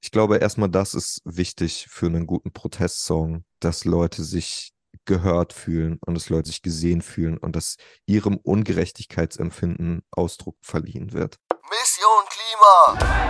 Ich glaube, erstmal das ist wichtig für einen guten Protestsong, dass Leute sich gehört fühlen und dass Leute sich gesehen fühlen und dass ihrem Ungerechtigkeitsempfinden Ausdruck verliehen wird. Mission Klima!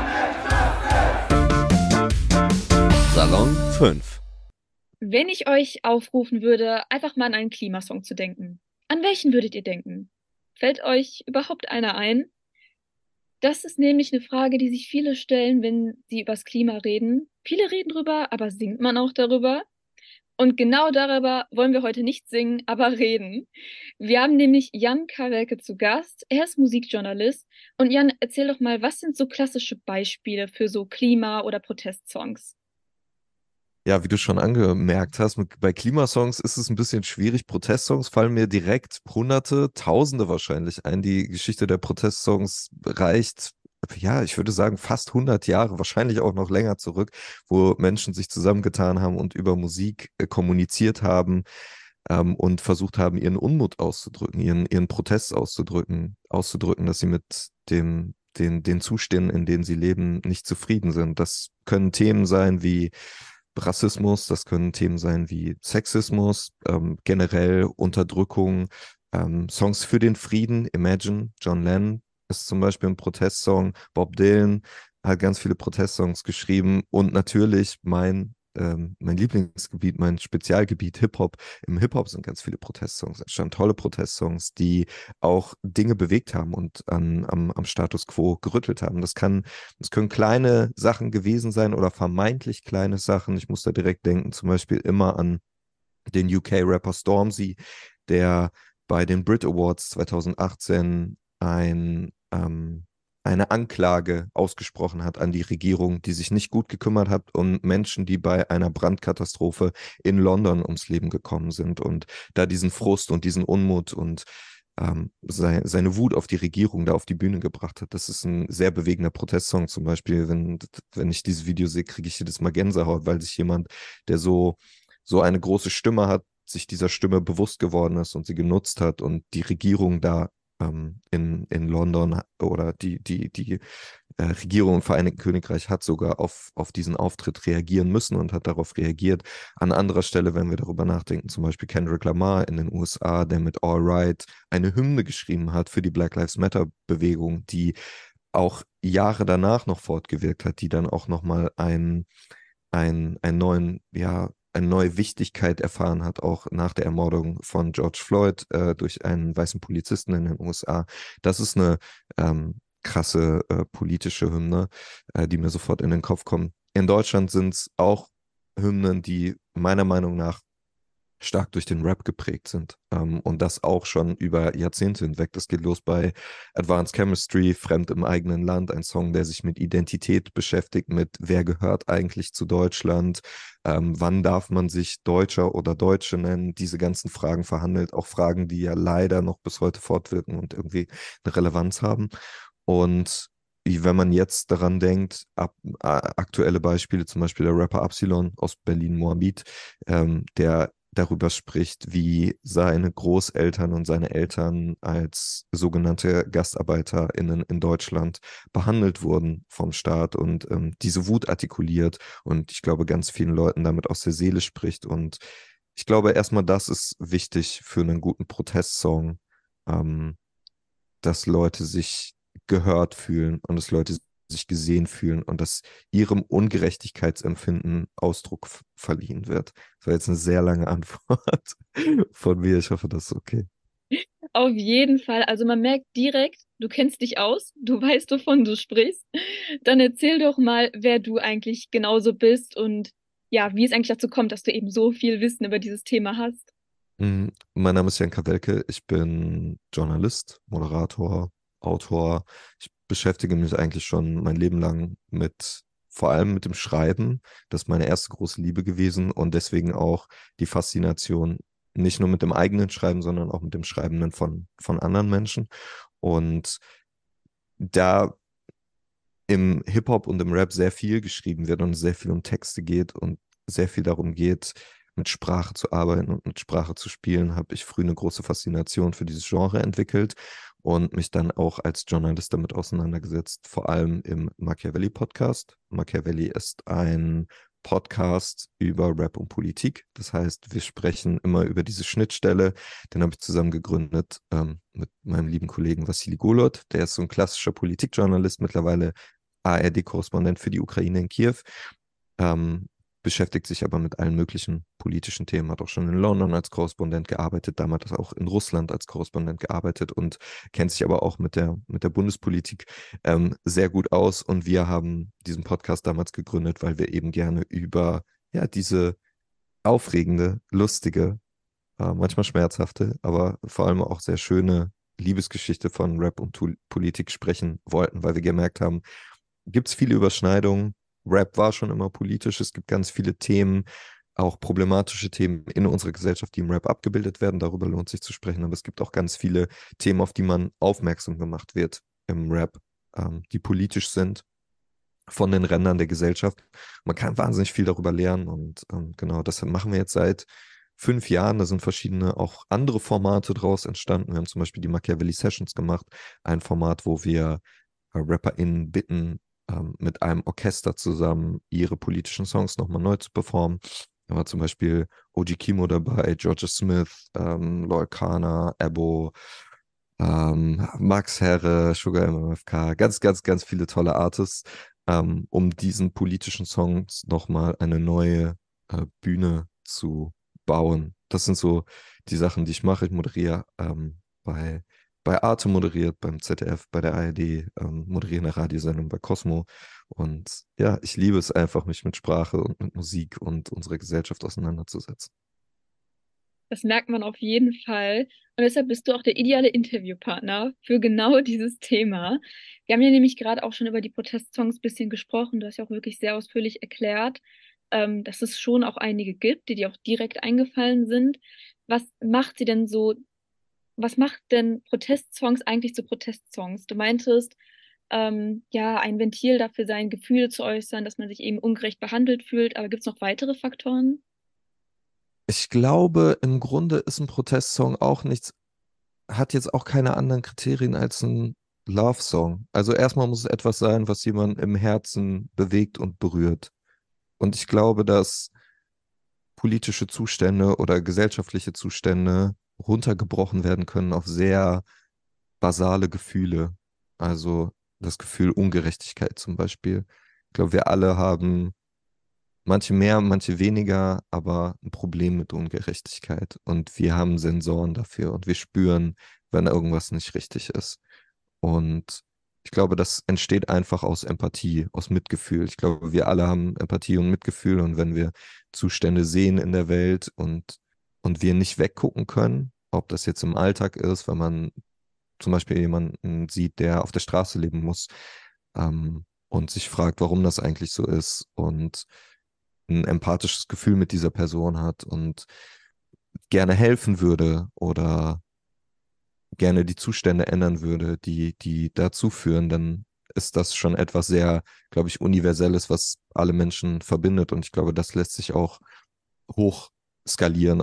Salon 5. Wenn ich euch aufrufen würde, einfach mal an einen Klimasong zu denken, an welchen würdet ihr denken? Fällt euch überhaupt einer ein? Das ist nämlich eine Frage, die sich viele stellen, wenn sie übers Klima reden. Viele reden drüber, aber singt man auch darüber? Und genau darüber wollen wir heute nicht singen, aber reden. Wir haben nämlich Jan Kawelke zu Gast. Er ist Musikjournalist. Und Jan, erzähl doch mal, was sind so klassische Beispiele für so Klima- oder Protestsongs? Ja, wie du schon angemerkt hast, bei Klimasongs ist es ein bisschen schwierig. Protestsongs fallen mir direkt Hunderte, Tausende wahrscheinlich ein. Die Geschichte der Protestsongs reicht, ja, ich würde sagen, fast 100 Jahre, wahrscheinlich auch noch länger zurück, wo Menschen sich zusammengetan haben und über Musik kommuniziert haben, und versucht haben, ihren Unmut auszudrücken, ihren Protest auszudrücken, dass sie mit den Zuständen, in denen sie leben, nicht zufrieden sind. Das können Themen sein wie Rassismus, das können Themen sein wie Sexismus, generell Unterdrückung, Songs für den Frieden, Imagine, John Lennon ist zum Beispiel ein Protestsong, Bob Dylan hat ganz viele Protestsongs geschrieben und natürlich mein Lieblingsgebiet, mein Spezialgebiet Hip-Hop. Im Hip-Hop sind ganz viele Protestsongs, entstanden tolle Protestsongs, die auch Dinge bewegt haben und am Status quo gerüttelt haben. Das können kleine Sachen gewesen sein oder vermeintlich kleine Sachen. Ich muss da direkt denken, zum Beispiel immer an den UK-Rapper Stormzy, der bei den Brit Awards 2018 eine Anklage ausgesprochen hat an die Regierung, die sich nicht gut gekümmert hat um Menschen, die bei einer Brandkatastrophe in London ums Leben gekommen sind und da diesen Frust und diesen Unmut und seine Wut auf die Regierung da auf die Bühne gebracht hat. Das ist ein sehr bewegender Protestsong zum Beispiel. Wenn ich dieses Video sehe, kriege ich jedes Mal Gänsehaut, weil sich jemand, der so eine große Stimme hat, sich dieser Stimme bewusst geworden ist und sie genutzt hat und die Regierung da in London oder die Regierung im Vereinigten Königreich hat sogar auf diesen Auftritt reagieren müssen und hat darauf reagiert. An anderer Stelle, wenn wir darüber nachdenken, zum Beispiel Kendrick Lamar in den USA, der mit All Right eine Hymne geschrieben hat für die Black Lives Matter Bewegung, die auch Jahre danach noch fortgewirkt hat, die dann auch nochmal einen neuen, ja, eine neue Wichtigkeit erfahren hat, auch nach der Ermordung von George Floyd durch einen weißen Polizisten in den USA. Das ist eine krasse politische Hymne, die mir sofort in den Kopf kommt. In Deutschland sind es auch Hymnen, die meiner Meinung nach stark durch den Rap geprägt sind. Und das auch schon über Jahrzehnte hinweg. Das geht los bei Advanced Chemistry, Fremd im eigenen Land, ein Song, der sich mit Identität beschäftigt, mit wer gehört eigentlich zu Deutschland, wann darf man sich Deutscher oder Deutsche nennen, diese ganzen Fragen verhandelt, auch Fragen, die ja leider noch bis heute fortwirken und irgendwie eine Relevanz haben. Und wenn man jetzt daran denkt, aktuelle Beispiele, zum Beispiel der Rapper Absilon aus Berlin-Moabit, der darüber spricht, wie seine Großeltern und seine Eltern als sogenannte GastarbeiterInnen in Deutschland behandelt wurden vom Staat und diese Wut artikuliert und ich glaube, ganz vielen Leuten damit aus der Seele spricht. Und ich glaube, erstmal das ist wichtig für einen guten Protestsong, ähm, dass Leute sich gehört fühlen und dass Leute sich gesehen fühlen und dass ihrem Ungerechtigkeitsempfinden Ausdruck verliehen wird. Das war jetzt eine sehr lange Antwort von mir. Ich hoffe, das ist okay. Auf jeden Fall. Also man merkt direkt, du kennst dich aus, du weißt, wovon du sprichst. Dann erzähl doch mal, wer du eigentlich genauso bist und ja, wie es eigentlich dazu kommt, dass du eben so viel Wissen über dieses Thema hast. Mein Name ist Jan Kawelke. Ich bin Journalist, Moderator, Autor. Ich beschäftige mich eigentlich schon mein Leben lang vor allem mit dem Schreiben. Das ist meine erste große Liebe gewesen und deswegen auch die Faszination nicht nur mit dem eigenen Schreiben, sondern auch mit dem Schreibenden von anderen Menschen. Und da im Hip-Hop und im Rap sehr viel geschrieben wird und es sehr viel um Texte geht und sehr viel darum geht, mit Sprache zu arbeiten und mit Sprache zu spielen, habe ich früh eine große Faszination für dieses Genre entwickelt und mich dann auch als Journalist damit auseinandergesetzt, vor allem im Machiavelli-Podcast. Machiavelli ist ein Podcast über Rap und Politik. Das heißt, wir sprechen immer über diese Schnittstelle. Den habe ich zusammen gegründet mit meinem lieben Kollegen Vassili Golod. Der ist so ein klassischer Politikjournalist, mittlerweile ARD-Korrespondent für die Ukraine in Kiew. Ähm, Beschäftigt sich aber mit allen möglichen politischen Themen, hat auch schon in London als Korrespondent gearbeitet, damals auch in Russland als Korrespondent gearbeitet und kennt sich aber auch mit der Bundespolitik sehr gut aus. Und wir haben diesen Podcast damals gegründet, weil wir eben gerne über ja, diese aufregende, lustige, manchmal schmerzhafte, aber vor allem auch sehr schöne Liebesgeschichte von Rap und Politik sprechen wollten, weil wir gemerkt haben, gibt es viele Überschneidungen. Rap war schon immer politisch. Es gibt ganz viele Themen, auch problematische Themen in unserer Gesellschaft, die im Rap abgebildet werden. Darüber lohnt sich zu sprechen. Aber es gibt auch ganz viele Themen, auf die man aufmerksam gemacht wird im Rap, die politisch sind, von den Rändern der Gesellschaft. Man kann wahnsinnig viel darüber lernen. Und genau, das machen wir jetzt seit 5 Jahren. Da sind verschiedene auch andere Formate draus entstanden. Wir haben zum Beispiel die Machiavelli Sessions gemacht. Ein Format, wo wir RapperInnen bitten, mit einem Orchester zusammen ihre politischen Songs nochmal neu zu performen. Da war zum Beispiel OG Kimo dabei, Georgia Smith, Loel Kana, Ebo, Max Herre, Sugar MMFK, ganz, ganz, ganz viele tolle Artists, um diesen politischen Songs nochmal eine neue Bühne zu bauen. Das sind so die Sachen, die ich mache. Ich moderiere bei Arte moderiert, beim ZDF, bei der ARD, moderiere eine Radiosendung bei Cosmo. Und ja, ich liebe es einfach, mich mit Sprache und mit Musik und unserer Gesellschaft auseinanderzusetzen. Das merkt man auf jeden Fall. Und deshalb bist du auch der ideale Interviewpartner für genau dieses Thema. Wir haben ja nämlich gerade auch schon über die Protestsongs ein bisschen gesprochen. Du hast ja auch wirklich sehr ausführlich erklärt, dass es schon auch einige gibt, die dir auch direkt eingefallen sind. Was macht sie denn so, was macht denn Protestsongs eigentlich zu Protestsongs? Du meintest, ja, ein Ventil dafür sein, Gefühle zu äußern, dass man sich eben ungerecht behandelt fühlt. Aber gibt es noch weitere Faktoren? Ich glaube, im Grunde ist ein Protestsong auch nichts, hat jetzt auch keine anderen Kriterien als ein Love-Song. Also erstmal muss es etwas sein, was jemanden im Herzen bewegt und berührt. Und ich glaube, dass politische Zustände oder gesellschaftliche Zustände runtergebrochen werden können auf sehr basale Gefühle. Also das Gefühl Ungerechtigkeit zum Beispiel. Ich glaube, wir alle haben manche mehr, manche weniger, aber ein Problem mit Ungerechtigkeit. Und wir haben Sensoren dafür und wir spüren, wenn irgendwas nicht richtig ist. Und ich glaube, das entsteht einfach aus Empathie, aus Mitgefühl. Ich glaube, wir alle haben Empathie und Mitgefühl. Und wenn wir Zustände sehen in der Welt und wir nicht weggucken können, ob das jetzt im Alltag ist, wenn man zum Beispiel jemanden sieht, der auf der Straße leben muss, und sich fragt, warum das eigentlich so ist und ein empathisches Gefühl mit dieser Person hat und gerne helfen würde oder gerne die Zustände ändern würde, die dazu führen, dann ist das schon etwas sehr, glaube ich, Universelles, was alle Menschen verbindet. Und ich glaube, das lässt sich auch hoch skalieren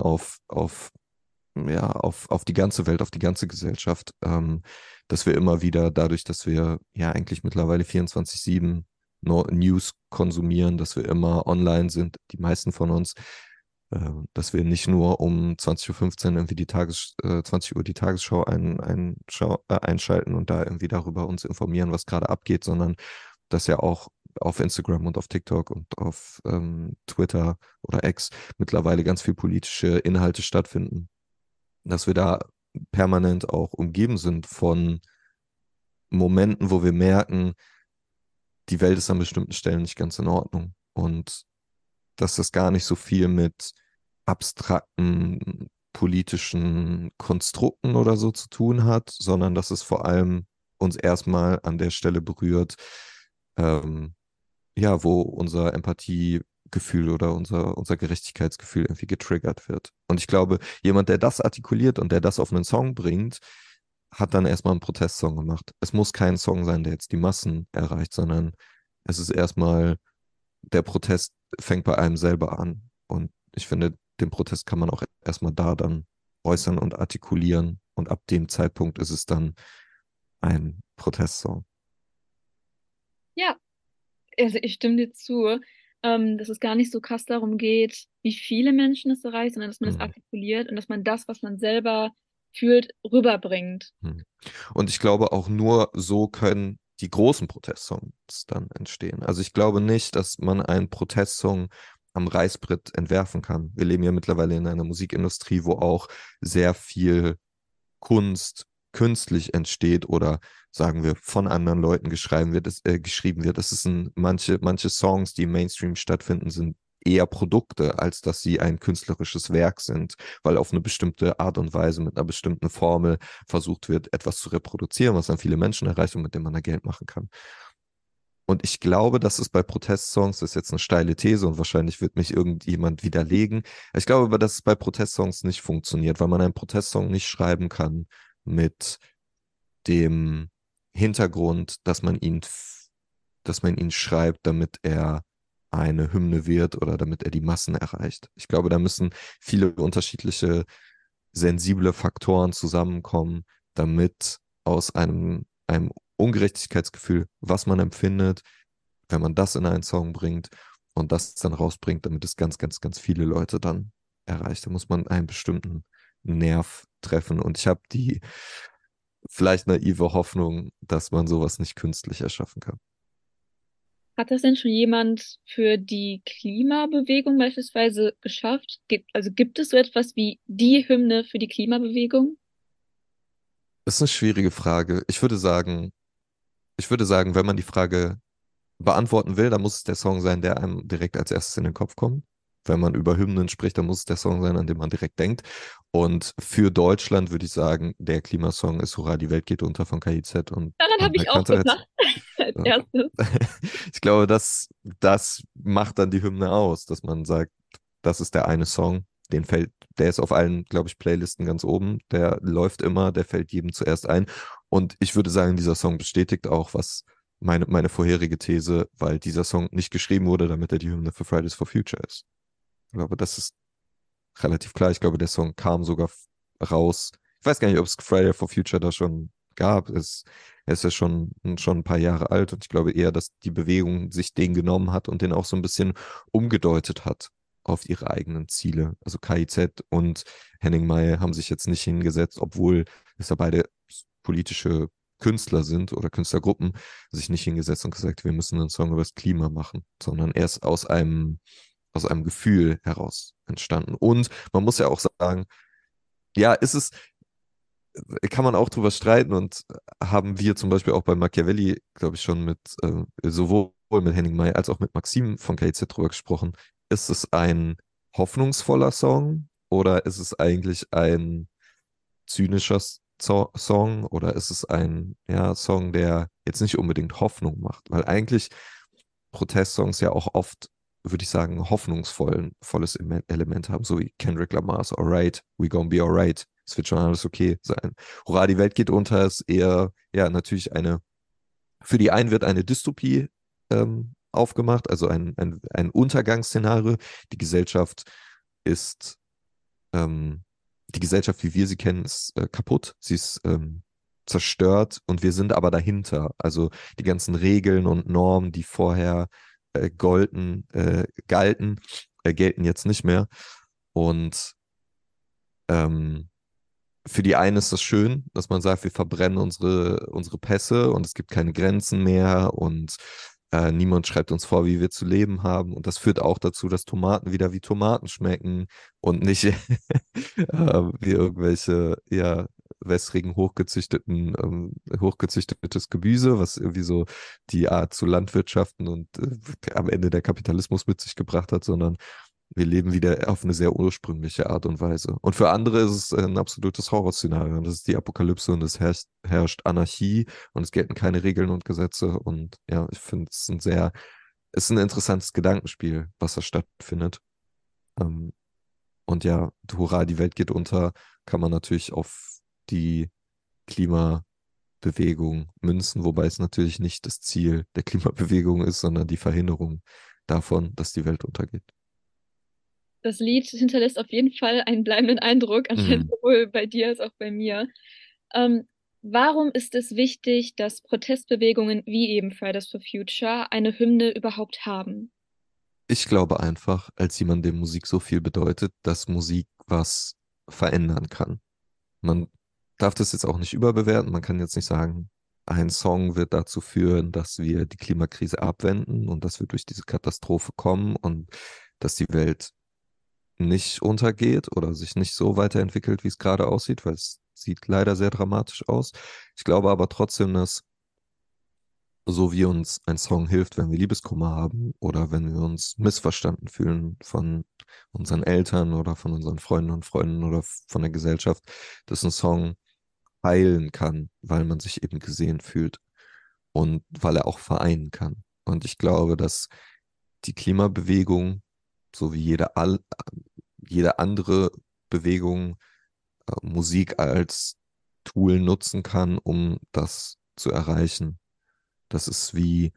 auf die ganze Welt, auf die ganze Gesellschaft, dass wir immer wieder dadurch, dass wir ja eigentlich mittlerweile 24/7 News konsumieren, dass wir immer online sind, die meisten von uns, dass wir nicht nur um 20:15 Uhr irgendwie 20 Uhr die Tagesschau einschalten und da irgendwie darüber uns informieren, was gerade abgeht, sondern dass ja auch auf Instagram und auf TikTok und auf Twitter oder X mittlerweile ganz viel politische Inhalte stattfinden, dass wir da permanent auch umgeben sind von Momenten, wo wir merken, die Welt ist an bestimmten Stellen nicht ganz in Ordnung und dass das gar nicht so viel mit abstrakten politischen Konstrukten oder so zu tun hat, sondern dass es vor allem uns erstmal an der Stelle berührt, ähm, ja, wo unser Empathiegefühl oder unser Gerechtigkeitsgefühl irgendwie getriggert wird. Und ich glaube, jemand, der das artikuliert und der das auf einen Song bringt, hat dann erstmal einen Protestsong gemacht. Es muss kein Song sein, der jetzt die Massen erreicht, sondern es ist erstmal, der Protest fängt bei einem selber an. Und ich finde, den Protest kann man auch erstmal da dann äußern und artikulieren. Und ab dem Zeitpunkt ist es dann ein Protestsong. Ja, also ich stimme dir zu, dass es gar nicht so krass darum geht, wie viele Menschen es erreicht, sondern dass man es Hm. artikuliert und dass man das, was man selber fühlt, rüberbringt. Hm. Und ich glaube, auch nur so können die großen Protestsongs dann entstehen. Also ich glaube nicht, dass man einen Protestsong am Reißbrett entwerfen kann. Wir leben ja mittlerweile in einer Musikindustrie, wo auch sehr viel Kunst künstlich entsteht oder sagen wir von anderen Leuten geschrieben wird. Das ist manche Songs, die im Mainstream stattfinden, sind eher Produkte, als dass sie ein künstlerisches Werk sind, weil auf eine bestimmte Art und Weise mit einer bestimmten Formel versucht wird, etwas zu reproduzieren, was dann viele Menschen erreicht und mit dem man da Geld machen kann. Und ich glaube, dass es bei Protestsongs, das ist jetzt eine steile These und wahrscheinlich wird mich irgendjemand widerlegen, ich glaube aber, dass es bei Protestsongs nicht funktioniert, weil man einen Protestsong nicht schreiben kann mit dem Hintergrund, dass man ihn schreibt, damit er eine Hymne wird oder damit er die Massen erreicht. Ich glaube, da müssen viele unterschiedliche sensible Faktoren zusammenkommen, damit aus einem Ungerechtigkeitsgefühl, was man empfindet, wenn man das in einen Song bringt und das dann rausbringt, damit es ganz, ganz, ganz viele Leute dann erreicht. Da muss man einen bestimmten Nerv treffen. Und ich habe die vielleicht naive Hoffnung, dass man sowas nicht künstlich erschaffen kann. Hat das denn schon jemand für die Klimabewegung beispielsweise geschafft? Also gibt es so etwas wie die Hymne für die Klimabewegung? Das ist eine schwierige Frage. Ich würde sagen, wenn man die Frage beantworten will, dann muss es der Song sein, der einem direkt als erstes in den Kopf kommt. Wenn man über Hymnen spricht, dann muss es der Song sein, an den man direkt denkt. Und für Deutschland würde ich sagen, der Klimasong ist Hurra, die Welt geht unter von KIZ und Daran habe Anna ich auch Kantereit. gedacht, als Ja. erstes. Ich glaube, das macht dann die Hymne aus, dass man sagt, das ist der eine Song, der ist auf allen, glaube ich, Playlisten ganz oben, der läuft immer, der fällt jedem zuerst ein. Und ich würde sagen, dieser Song bestätigt auch, was meine vorherige These, weil dieser Song nicht geschrieben wurde, damit er die Hymne für Fridays for Future ist. Ich glaube, das ist relativ klar. Ich glaube, der Song kam sogar raus. Ich weiß gar nicht, ob es Friday for Future da schon gab. Er ist ja schon ein paar Jahre alt und ich glaube eher, dass die Bewegung sich den genommen hat und den auch so ein bisschen umgedeutet hat auf ihre eigenen Ziele. Also KIZ und Henning May haben sich jetzt nicht hingesetzt, obwohl es ja beide politische Künstler sind oder Künstlergruppen, sich nicht hingesetzt und gesagt, wir müssen einen Song über das Klima machen, sondern erst aus einem Gefühl heraus entstanden. Und man muss ja auch sagen, ja, kann man auch drüber streiten und haben wir zum Beispiel auch bei Machiavelli, glaube ich, schon sowohl mit Henning May als auch mit Maxim von KZ drüber gesprochen. Ist es ein hoffnungsvoller Song oder ist es eigentlich ein zynischer Song oder ist es ein, ja, Song, der jetzt nicht unbedingt Hoffnung macht? Weil eigentlich Protestsongs ja auch oft, würde ich sagen, volles Element haben, so wie Kendrick Lamar's Alright, we gonna be alright. Es wird schon alles okay sein. Hurra, die Welt geht unter ist eher, ja, natürlich für die einen wird eine Dystopie aufgemacht, also ein Untergangsszenario. Die Gesellschaft ist, ähm, die Gesellschaft, wie wir sie kennen, ist kaputt. Sie ist zerstört und wir sind aber dahinter. Also die ganzen Regeln und Normen, die vorher galten, gelten jetzt nicht mehr. Und ähm, für die einen ist das schön, dass man sagt, wir verbrennen unsere Pässe und es gibt keine Grenzen mehr und niemand schreibt uns vor, wie wir zu leben haben. Und das führt auch dazu, dass Tomaten wieder wie Tomaten schmecken und nicht wie irgendwelche, ja, wässrigen, hochgezüchtetes Gemüse, was irgendwie so die Art zu Landwirtschaften und am Ende der Kapitalismus mit sich gebracht hat, sondern wir leben wieder auf eine sehr ursprüngliche Art und Weise. Und für andere ist es ein absolutes Horrorszenario. Und das ist die Apokalypse und herrscht Anarchie und es gelten keine Regeln und Gesetze. Und ja, ich finde, es ist ein interessantes Gedankenspiel, was da stattfindet. Ähm, und ja, hurra, die Welt geht unter, kann man natürlich auf die Klimabewegung münzen, wobei es natürlich nicht das Ziel der Klimabewegung ist, sondern die Verhinderung davon, dass die Welt untergeht. Das Lied hinterlässt auf jeden Fall einen bleibenden Eindruck, anscheinend Mhm. sowohl bei dir als auch bei mir. Ähm, Warum ist es wichtig, dass Protestbewegungen wie eben Fridays for Future eine Hymne überhaupt haben? Ich glaube einfach, als jemand, dem Musik so viel bedeutet, dass Musik was verändern kann. Man darf das jetzt auch nicht überbewerten. Man kann jetzt nicht sagen, ein Song wird dazu führen, dass wir die Klimakrise abwenden und dass wir durch diese Katastrophe kommen und dass die Welt nicht untergeht oder sich nicht so weiterentwickelt, wie es gerade aussieht, weil es sieht leider sehr dramatisch aus. Ich glaube aber trotzdem, dass so wie uns ein Song hilft, wenn wir Liebeskummer haben oder wenn wir uns missverstanden fühlen von unseren Eltern oder von unseren Freunden und Freunden oder von der Gesellschaft, dass ein Song heilen kann, weil man sich eben gesehen fühlt und weil er auch vereinen kann. Und ich glaube, dass die Klimabewegung, so wie jede andere Bewegung, Musik als Tool nutzen kann, um das zu erreichen. Das ist wie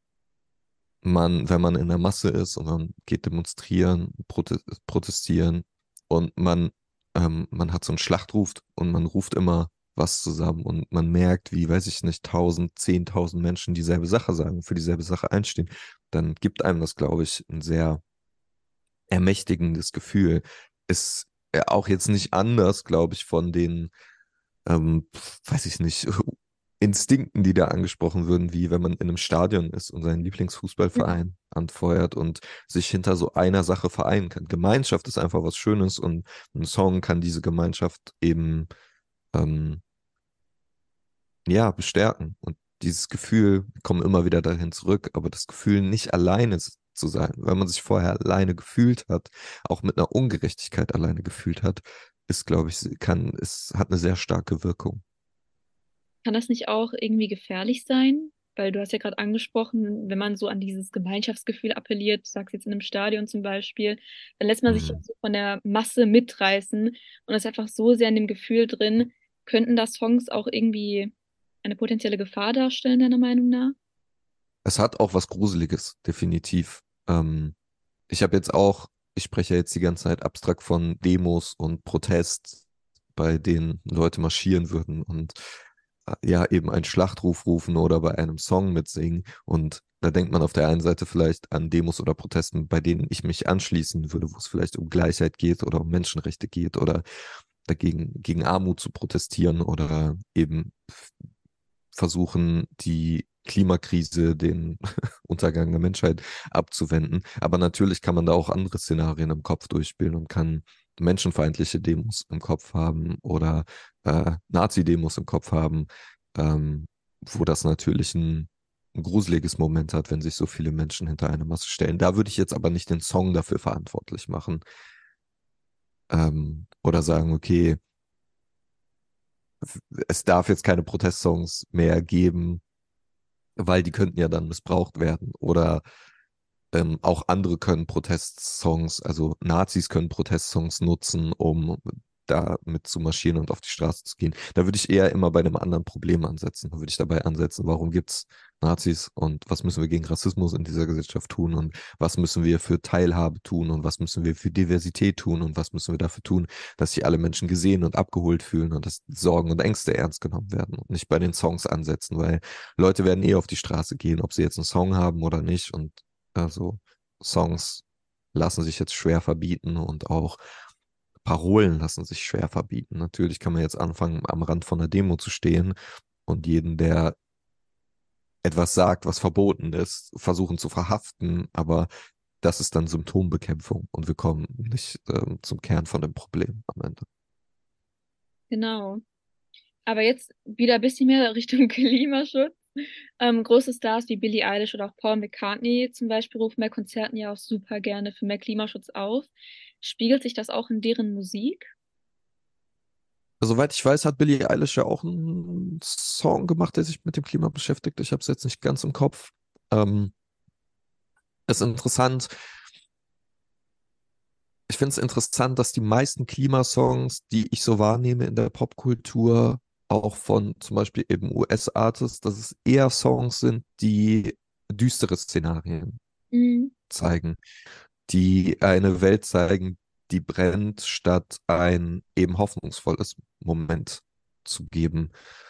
wenn man in der Masse ist und man geht demonstrieren, protestieren und man hat so einen Schlachtruf und man ruft immer was zusammen und man merkt, wie, weiß ich nicht, 10.000 Menschen dieselbe Sache sagen, für dieselbe Sache einstehen, dann gibt einem das, glaube ich, ein sehr ermächtigendes Gefühl. Ist auch jetzt nicht anders, glaube ich, von den weiß ich nicht, Instinkten, die da angesprochen würden, wie wenn man in einem Stadion ist und seinen Lieblingsfußballverein anfeuert und sich hinter so einer Sache vereinen kann. Gemeinschaft ist einfach was Schönes und ein Song kann diese Gemeinschaft eben ähm, ja bestärken. Und dieses Gefühl, wir kommen immer wieder dahin zurück, aber das Gefühl, nicht alleine zu sein, wenn man sich vorher alleine gefühlt hat, auch mit einer Ungerechtigkeit alleine gefühlt hat, ist, glaube ich, hat eine sehr starke Wirkung. Kann das nicht auch irgendwie gefährlich sein? Weil du hast ja gerade angesprochen, wenn man so an dieses Gemeinschaftsgefühl appelliert, du sagst jetzt in einem Stadion zum Beispiel, dann lässt man sich ja Mhm. so von der Masse mitreißen und ist einfach so sehr in dem Gefühl drin. Könnten da Songs auch irgendwie eine potenzielle Gefahr darstellen, deiner Meinung nach? Es hat auch was Gruseliges, definitiv. Ich habe jetzt auch, ich spreche ja jetzt die ganze Zeit abstrakt von Demos und Protest, bei denen Leute marschieren würden und ja, eben einen Schlachtruf rufen oder bei einem Song mitsingen. Und da denkt man auf der einen Seite vielleicht an Demos oder Protesten, bei denen ich mich anschließen würde, wo es vielleicht um Gleichheit geht oder um Menschenrechte geht oder gegen Armut zu protestieren oder eben versuchen, die Klimakrise, den Untergang der Menschheit abzuwenden. Aber natürlich kann man da auch andere Szenarien im Kopf durchspielen und kann menschenfeindliche Demos im Kopf haben oder Nazi-Demos im Kopf haben, wo das natürlich ein gruseliges Moment hat, wenn sich so viele Menschen hinter eine Masse stellen. Da würde ich jetzt aber nicht den Song dafür verantwortlich machen, oder sagen, okay, es darf jetzt keine Protestsongs mehr geben, weil die könnten ja dann missbraucht werden. Oder auch andere können Protestsongs, also Nazis können Protestsongs nutzen, um da mit zu marschieren und auf die Straße zu gehen. Da würde ich eher immer bei einem anderen Problem ansetzen. Da würde ich dabei ansetzen, warum gibt es Nazis und was müssen wir gegen Rassismus in dieser Gesellschaft tun und was müssen wir für Teilhabe tun und was müssen wir für Diversität tun und was müssen wir dafür tun, dass sich alle Menschen gesehen und abgeholt fühlen und dass Sorgen und Ängste ernst genommen werden und nicht bei den Songs ansetzen, weil Leute werden eh auf die Straße gehen, ob sie jetzt einen Song haben oder nicht. Und also Songs lassen sich jetzt schwer verbieten und auch Parolen lassen sich schwer verbieten. Natürlich kann man jetzt anfangen, am Rand von einer Demo zu stehen und jeden, der etwas sagt, was verboten ist, versuchen zu verhaften, aber das ist dann Symptombekämpfung und wir kommen nicht zum Kern von dem Problem am Ende. Genau. Aber jetzt wieder ein bisschen mehr Richtung Klimaschutz. Große Stars wie Billie Eilish oder auch Paul McCartney zum Beispiel rufen bei Konzerten ja auch super gerne für mehr Klimaschutz auf. Spiegelt sich das auch in deren Musik? Soweit ich weiß, hat Billie Eilish ja auch einen Song gemacht, der sich mit dem Klima beschäftigt. Ich habe es jetzt nicht ganz im Kopf. Ähm, Ist interessant. Ich finde es interessant, dass die meisten Klimasongs, die ich so wahrnehme in der Popkultur, auch von zum Beispiel eben US-Artists, dass es eher Songs sind, die düstere Szenarien Mhm. zeigen, die eine Welt zeigen, die brennt, statt ein eben hoffnungsvolles Moment zu geben.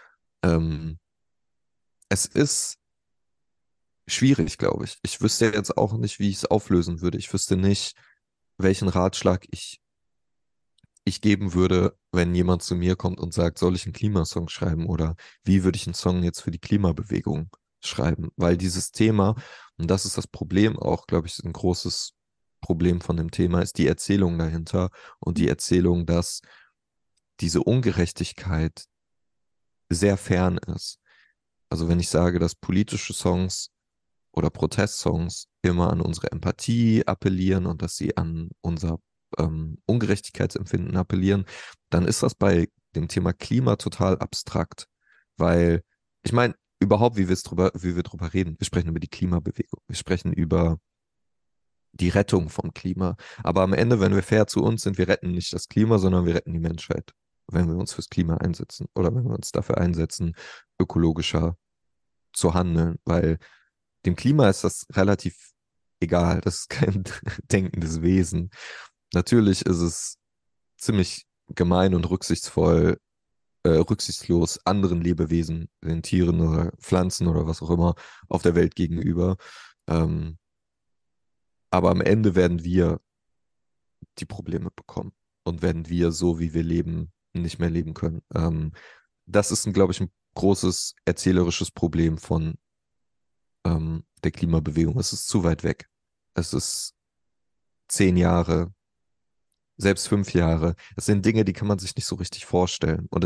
Ähm, Es ist schwierig, glaube ich. Ich wüsste jetzt auch nicht, wie ich es auflösen würde. Ich wüsste nicht, welchen Ratschlag ich geben würde, wenn jemand zu mir kommt und sagt, soll ich einen Klimasong schreiben oder wie würde ich einen Song jetzt für die Klimabewegung schreiben? Weil dieses Thema, und das ist das Problem auch, glaube ich, ein großes Problem von dem Thema, ist die Erzählung dahinter und die Erzählung, dass diese Ungerechtigkeit sehr fern ist. Also wenn ich sage, dass politische Songs oder Protestsongs immer an unsere Empathie appellieren und dass sie an unser Ungerechtigkeitsempfinden appellieren, dann ist das bei dem Thema Klima total abstrakt. Weil, ich meine, überhaupt, wie wir drüber reden, wir sprechen über die Klimabewegung, wir sprechen über die Rettung vom Klima. Aber am Ende, wenn wir fair zu uns sind, wir retten nicht das Klima, sondern wir retten die Menschheit, wenn wir uns fürs Klima einsetzen oder wenn wir uns dafür einsetzen, ökologischer zu handeln, weil dem Klima ist das relativ egal. Das ist kein denkendes Wesen. Natürlich ist es ziemlich gemein und rücksichtslos anderen Lebewesen, den Tieren oder Pflanzen oder was auch immer auf der Welt gegenüber. Ähm, aber am Ende werden wir die Probleme bekommen und werden wir so, wie wir leben, nicht mehr leben können. Das ist, glaube ich, ein großes erzählerisches Problem von der Klimabewegung. Es ist zu weit weg. Es ist 10 Jahre, selbst 5 Jahre. Es sind Dinge, die kann man sich nicht so richtig vorstellen. Und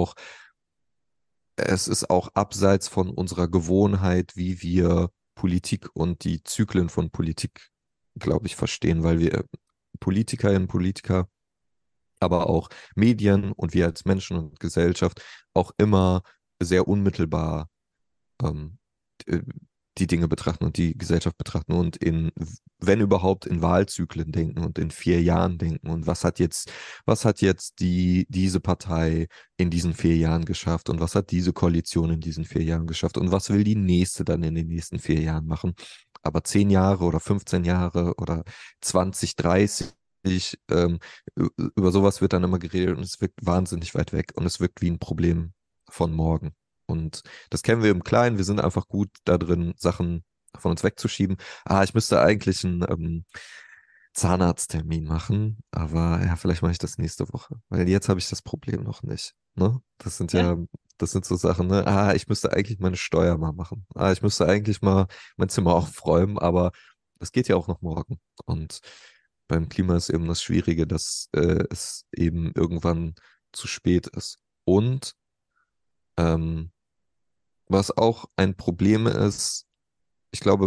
es ist auch abseits von unserer Gewohnheit, wie wir Politik und die Zyklen von Politik, glaube ich, verstehen, weil wir Politikerinnen, Politiker, aber auch Medien und wir als Menschen und Gesellschaft auch immer sehr unmittelbar ähm, äh, die Dinge betrachten und die Gesellschaft betrachten und wenn überhaupt, in Wahlzyklen denken und in 4 Jahren denken. Und was hat jetzt diese Partei in diesen 4 Jahren geschafft und was hat diese Koalition in diesen 4 Jahren geschafft und was will die nächste dann in den nächsten 4 Jahren machen? Aber 10 Jahre oder 15 Jahre oder 20, 30, über sowas wird dann immer geredet und es wirkt wahnsinnig weit weg und es wirkt wie ein Problem von morgen. Und das kennen wir im Kleinen. Wir sind einfach gut da drin, Sachen von uns wegzuschieben. Ich müsste eigentlich einen Zahnarzttermin machen, aber ja, vielleicht mache ich das nächste Woche, weil jetzt habe ich das Problem noch nicht. Ne? Ja, Das sind so Sachen, ne? Ich müsste eigentlich meine Steuer mal machen. Ich müsste eigentlich mal mein Zimmer aufräumen, aber das geht ja auch noch morgen. Und beim Klima ist eben das Schwierige, dass es eben irgendwann zu spät ist. Und ähm, was auch ein Problem ist, ich glaube,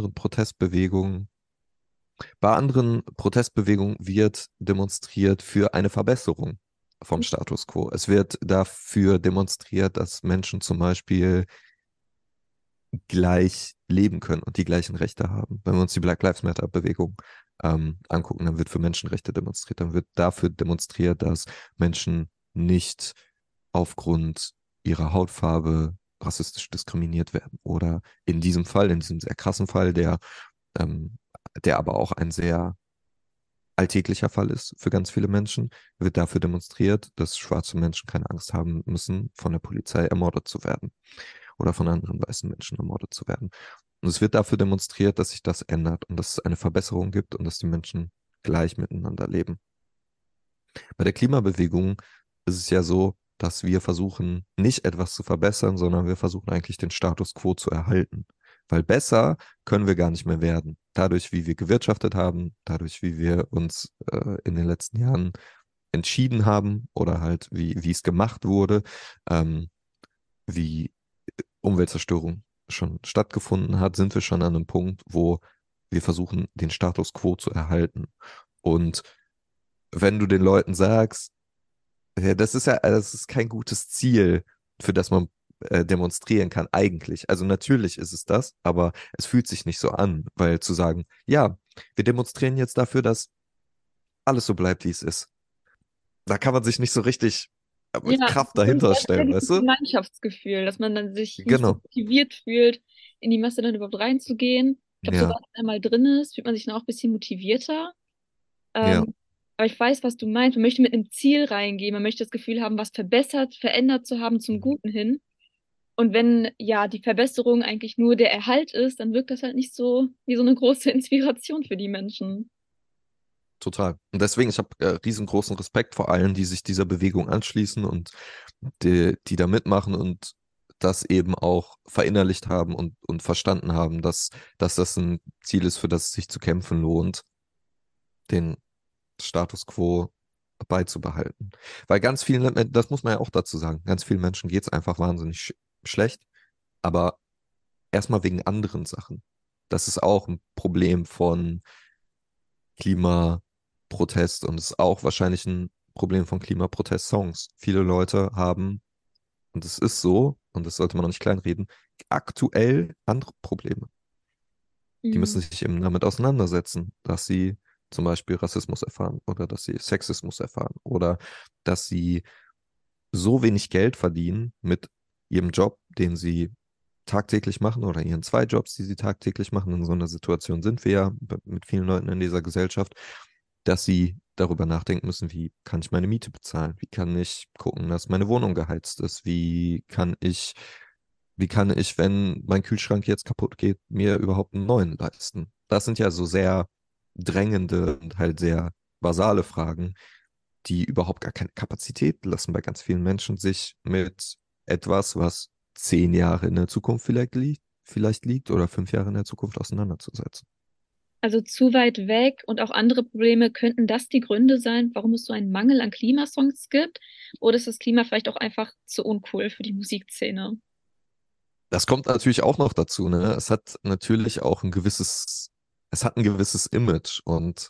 bei anderen Protestbewegungen wird demonstriert für eine Verbesserung vom Status quo. Es wird dafür demonstriert, dass Menschen zum Beispiel gleich leben können und die gleichen Rechte haben. Wenn wir uns die Black Lives Matter Bewegung angucken, dann wird für Menschenrechte demonstriert, dann wird dafür demonstriert, dass Menschen nicht aufgrund ihrer Hautfarbe rassistisch diskriminiert werden. Oder in diesem Fall, in diesem sehr krassen Fall, ähm, der aber auch ein sehr alltäglicher Fall ist für ganz viele Menschen, wird dafür demonstriert, dass schwarze Menschen keine Angst haben müssen, von der Polizei ermordet zu werden oder von anderen weißen Menschen ermordet zu werden. Und es wird dafür demonstriert, dass sich das ändert und dass es eine Verbesserung gibt und dass die Menschen gleich miteinander leben. Bei der Klimabewegung ist es ja so, dass wir versuchen, nicht etwas zu verbessern, sondern wir versuchen eigentlich den Status quo zu erhalten. Weil besser können wir gar nicht mehr werden. Dadurch, wie wir gewirtschaftet haben, dadurch, wie wir uns in den letzten Jahren entschieden haben oder halt wie es gemacht wurde, ähm, wie Umweltzerstörung schon stattgefunden hat, sind wir schon an einem Punkt, wo wir versuchen, den Status quo zu erhalten. Und wenn du den Leuten sagst, ja, das ist kein gutes Ziel, für das man demonstrieren kann, eigentlich. Also natürlich ist es das, aber es fühlt sich nicht so an, weil zu sagen, ja, wir demonstrieren jetzt dafür, dass alles so bleibt, wie es ist. Da kann man sich nicht so richtig mit ja, Kraft und dahinter das ist ja stellen, weißt dieses du? Gemeinschaftsgefühl, dass man dann sich nicht so Genau. motiviert fühlt, in die Masse dann überhaupt reinzugehen. Ich glaube, Ja, sobald man einmal drin ist, fühlt man sich dann auch ein bisschen motivierter. ja, Ähm, aber ich weiß, was du meinst. Man möchte mit einem Ziel reingehen. Man möchte das Gefühl haben, was verbessert, verändert zu haben zum mhm, Guten hin. Und wenn ja die Verbesserung eigentlich nur der Erhalt ist, dann wirkt das halt nicht so wie so eine große Inspiration für die Menschen. Total. Und deswegen, ich habe riesengroßen Respekt vor allen, die sich dieser Bewegung anschließen und die da mitmachen und das eben auch verinnerlicht haben und verstanden haben, dass das ein Ziel ist, für das es sich zu kämpfen lohnt, den Status quo beizubehalten. Weil ganz vielen, das muss man ja auch dazu sagen, ganz vielen Menschen geht es einfach wahnsinnig schlecht, aber erstmal wegen anderen Sachen. Das ist auch ein Problem von Klimaprotest und ist auch wahrscheinlich ein Problem von Klimaprotest-Songs. Viele Leute haben, und es ist so, und das sollte man auch nicht kleinreden, aktuell andere Probleme. Die Mhm. müssen sich eben damit auseinandersetzen, dass sie zum Beispiel Rassismus erfahren oder dass sie Sexismus erfahren oder dass sie so wenig Geld verdienen mit ihrem Job, den sie tagtäglich machen oder ihren zwei Jobs, die sie tagtäglich machen. In so einer Situation sind wir ja mit vielen Leuten in dieser Gesellschaft, dass sie darüber nachdenken müssen, wie kann ich meine Miete bezahlen? Wie kann ich gucken, dass meine Wohnung geheizt ist? Wie kann ich, wenn mein Kühlschrank jetzt kaputt geht, mir überhaupt einen neuen leisten? Das sind ja so sehr drängende und halt sehr basale Fragen, die überhaupt gar keine Kapazität lassen bei ganz vielen Menschen, sich mit etwas, was 10 Jahre in der Zukunft vielleicht liegt oder 5 Jahre in der Zukunft auseinanderzusetzen. Also zu weit weg und auch andere Probleme, könnten das die Gründe sein, warum es so einen Mangel an Klimasongs gibt? Oder ist das Klima vielleicht auch einfach zu uncool für die Musikszene? Das kommt natürlich auch noch dazu, ne? Es hat ein gewisses Image und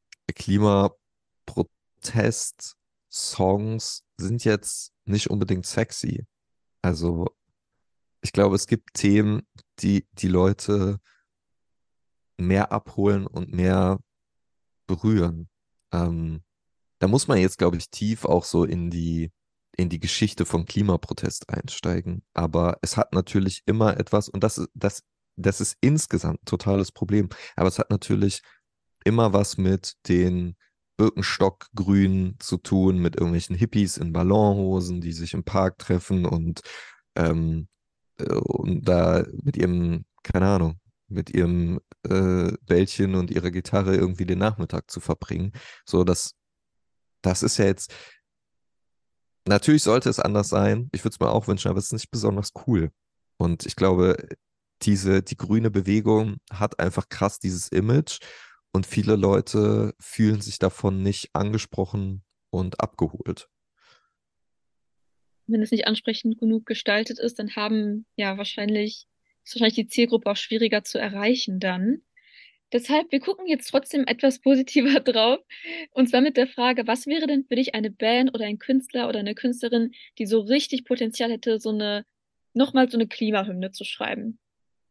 Klimaprotest-Songs sind jetzt nicht unbedingt sexy. Also ich glaube, es gibt Themen, die die Leute mehr abholen und mehr berühren. Ähm, Da muss man jetzt, glaube ich, tief auch so in die Geschichte von Klimaprotest einsteigen. Aber es hat natürlich immer etwas, und das ist insgesamt ein totales Problem, aber es hat natürlich immer was mit den Birkenstockgrünen zu tun, mit irgendwelchen Hippies in Ballonhosen, die sich im Park treffen ähm, und da mit ihrem, keine Ahnung, mit ihrem Bällchen und ihrer Gitarre irgendwie den Nachmittag zu verbringen. So, das ist ja jetzt, natürlich sollte es anders sein. Ich würde es mir auch wünschen, aber es ist nicht besonders cool. Und ich glaube, die grüne Bewegung hat einfach krass dieses Image und viele Leute fühlen sich davon nicht angesprochen und abgeholt. Wenn es nicht ansprechend genug gestaltet ist, dann ist wahrscheinlich die Zielgruppe auch schwieriger zu erreichen dann. Deshalb, wir gucken jetzt trotzdem etwas positiver drauf. Und zwar mit der Frage, was wäre denn für dich eine Band oder ein Künstler oder eine Künstlerin, die so richtig Potenzial hätte, nochmal so eine Klimahymne zu schreiben?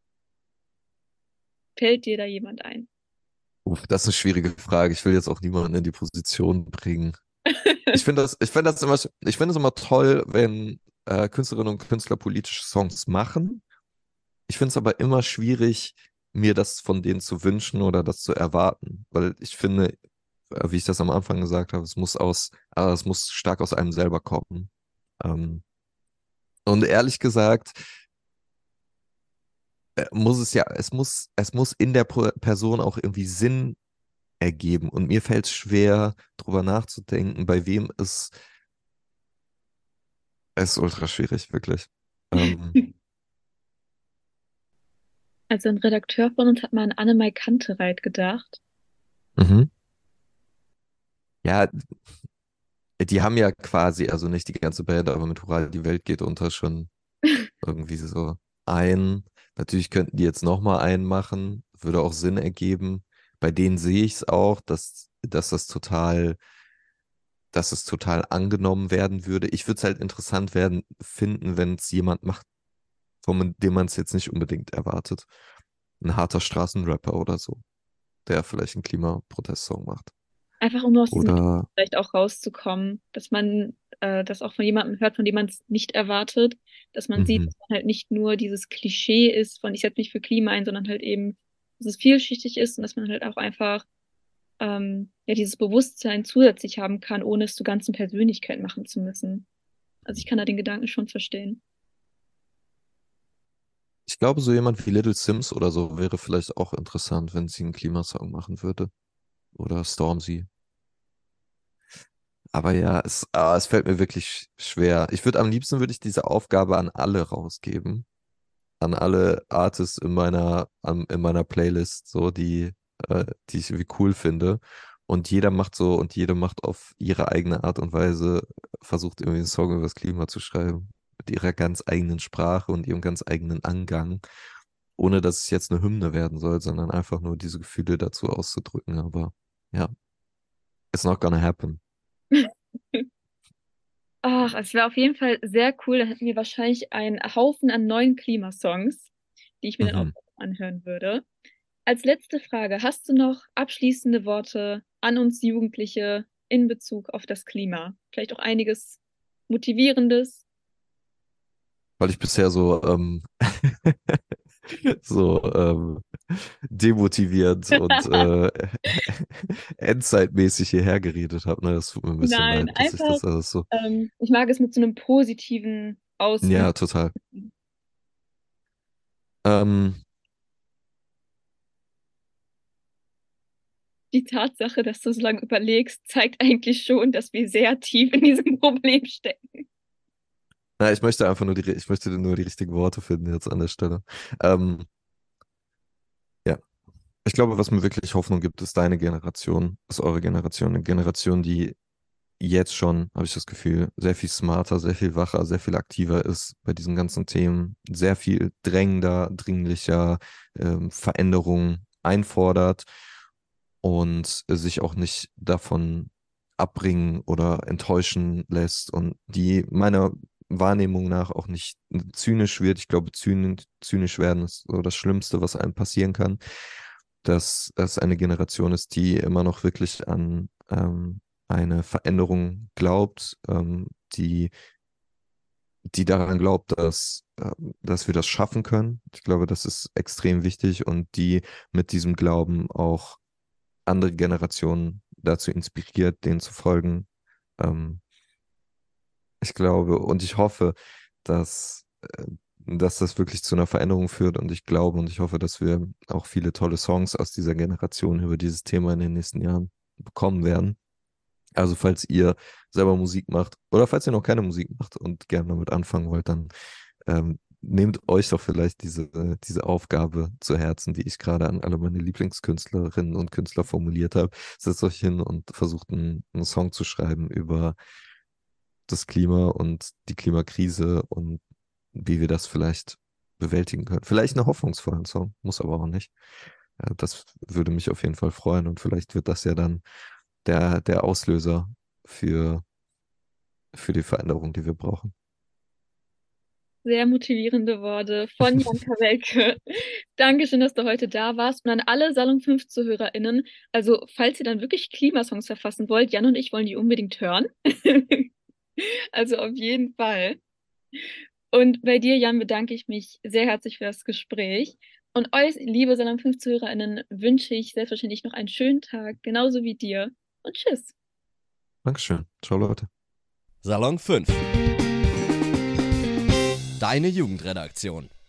Fällt dir da jemand ein? Uff, das ist eine schwierige Frage. Ich will jetzt auch niemanden in die Position bringen. Ich finde es immer toll, wenn Künstlerinnen und Künstler politische Songs machen. Ich finde es aber immer schwierig, mir das von denen zu wünschen oder das zu erwarten, weil ich finde, wie ich das am Anfang gesagt habe, es muss stark aus einem selber kommen. Ähm, und ehrlich gesagt, es muss in der Person auch irgendwie Sinn ergeben. Und mir fällt es schwer, drüber nachzudenken, bei wem es ist ultra schwierig, wirklich. Ähm, Also ein Redakteur von uns hat mal an Annemai Kantereit gedacht. mhm. Ja, die haben ja quasi, also nicht die ganze Band, aber mit Hurra, die Welt geht unter schon irgendwie so ein. Natürlich könnten die jetzt nochmal einen machen, würde auch Sinn ergeben. Bei denen sehe ich es auch, dass es total angenommen werden würde. Ich würde es halt interessant finden, wenn es jemand macht, von dem man es jetzt nicht unbedingt erwartet. Ein harter Straßenrapper oder so, der vielleicht einen Klimaprotest-Song macht. Einfach um nur aus diesem Oder, vielleicht auch rauszukommen, dass man das auch von jemandem hört, von dem man es nicht erwartet, dass man sieht, mhm. dass man halt nicht nur dieses Klischee ist von ich setze mich für Klima ein, sondern halt eben, dass es vielschichtig ist und dass man halt auch einfach ja dieses Bewusstsein zusätzlich haben kann, ohne es zur ganzen Persönlichkeit machen zu müssen. Also ich kann da den Gedanken schon verstehen. Ich glaube, so jemand wie Little Sims oder so wäre vielleicht auch interessant, wenn sie einen Klimasong machen würde. Oder Stormzy. Aber ja, es fällt mir wirklich schwer. Am liebsten würde ich diese Aufgabe an alle rausgeben. An alle Artists in meiner Playlist, so, die ich irgendwie cool finde. Und jede macht auf ihre eigene Art und Weise, versucht irgendwie einen Song über das Klima zu schreiben. Mit ihrer ganz eigenen Sprache und ihrem ganz eigenen Angang. Ohne dass es jetzt eine Hymne werden soll, sondern einfach nur diese Gefühle dazu auszudrücken. Aber ja, it's not gonna happen. Ach, es wäre auf jeden Fall sehr cool. Da hätten wir wahrscheinlich einen Haufen an neuen Klimasongs, die ich mir dann auch Mhm. anhören würde. Als letzte Frage, hast du noch abschließende Worte an uns Jugendliche in Bezug auf das Klima? Vielleicht auch einiges Motivierendes? Weil ich bisher so demotivierend und endzeitmäßig hierher geredet habe. Ne? Das tut mir ein bisschen Nein, leid, dass ich einfach, das alles so. ich mag es mit so einem positiven Ausblick. Ja, total. Ähm, Die Tatsache, dass du so lange überlegst, zeigt eigentlich schon, dass wir sehr tief in diesem Problem stecken. ich möchte einfach ich möchte nur die richtigen Worte finden jetzt an der Stelle. Ähm, ja, ich glaube, was mir wirklich Hoffnung gibt, ist deine Generation, ist eure Generation, eine Generation, die jetzt schon, habe ich das Gefühl, sehr viel smarter, sehr viel wacher, sehr viel aktiver ist bei diesen ganzen Themen, sehr viel drängender, dringlicher Veränderungen einfordert und sich auch nicht davon abbringen oder enttäuschen lässt und die meiner Wahrnehmung nach auch nicht zynisch wird. Ich glaube, zynisch werden ist so das Schlimmste, was einem passieren kann, dass es eine Generation ist, die immer noch wirklich an eine Veränderung glaubt, die daran glaubt, dass wir das schaffen können. Ich glaube, das ist extrem wichtig und die mit diesem Glauben auch andere Generationen dazu inspiriert, denen zu folgen. Ähm, Ich glaube und ich hoffe, dass, dass das wirklich zu einer Veränderung führt und ich glaube und ich hoffe, dass wir auch viele tolle Songs aus dieser Generation über dieses Thema in den nächsten Jahren bekommen werden. Also falls ihr selber Musik macht oder falls ihr noch keine Musik macht und gerne damit anfangen wollt, dann nehmt euch doch vielleicht diese Aufgabe zu Herzen, die ich gerade an alle meine Lieblingskünstlerinnen und Künstler formuliert habe. Setzt euch hin und versucht einen Song zu schreiben über das Klima und die Klimakrise und wie wir das vielleicht bewältigen können. Vielleicht einen hoffnungsvollen Song, muss aber auch nicht. Das würde mich auf jeden Fall freuen und vielleicht wird das ja dann der Auslöser für, für die Veränderung, die wir brauchen. Sehr motivierende Worte von Jan Kawelke. Dankeschön, dass du heute da warst. Und an alle Salon 5 ZuhörerInnen, also falls ihr dann wirklich Klimasongs verfassen wollt, Jan und ich wollen die unbedingt hören. Also auf jeden Fall. Und bei dir, Jan, bedanke ich mich sehr herzlich für das Gespräch. Und euch, liebe Salon 5 ZuhörerInnen, wünsche ich selbstverständlich noch einen schönen Tag, genauso wie dir. Und tschüss. Dankeschön. Ciao, Leute. Salon 5. Deine Jugendredaktion.